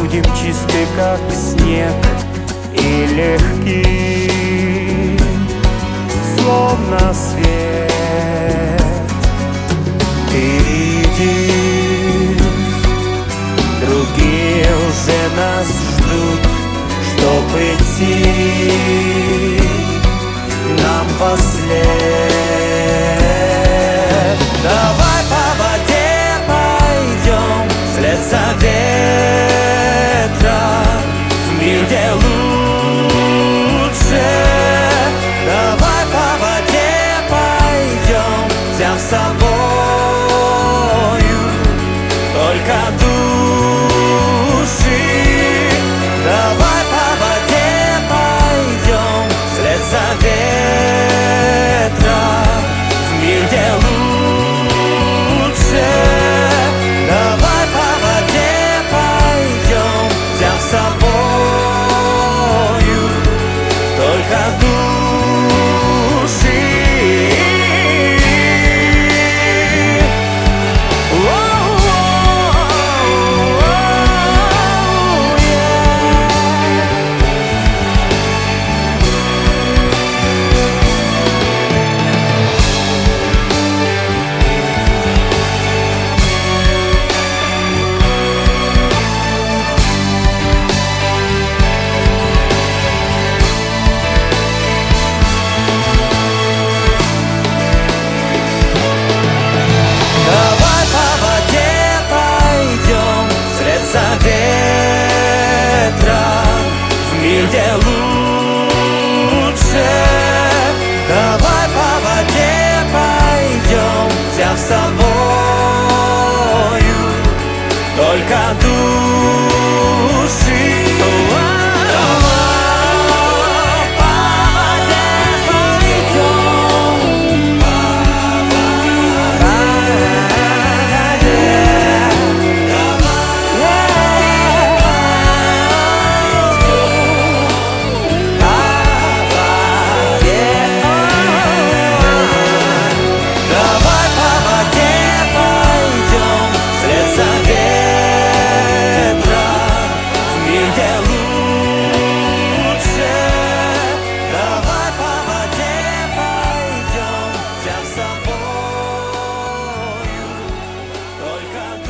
будем чисты, как снег, и легки, словно свет. Ты видишь, другие уже нас ждут, чтоб идти нам вослед. Давай по воде пойдем вслед за ветром в мир, где лучше. Давай по воде пойдем, взяв с собою только души. Давай по воде пойдем вслед за ветром в мир, где лучше. Давай по воде пойдем, взяв с собою только души. Где лучше. Давай по воде пойдем, взяв с собою только души. Только